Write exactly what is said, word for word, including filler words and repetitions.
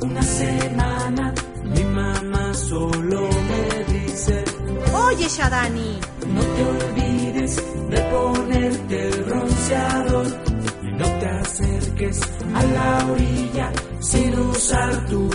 una semana mi mamá solo me dice: Oye, Shadani, no te olvides de ponerte el bronceador y no te acerques a la orilla sin usar tu